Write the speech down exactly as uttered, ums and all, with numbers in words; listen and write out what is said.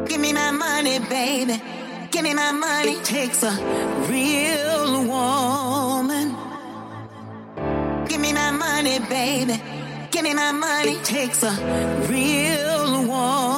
Give me my money, baby. Give me my money. It takes a real woman. Give me my money, baby. Give me my money. It takes a real woman.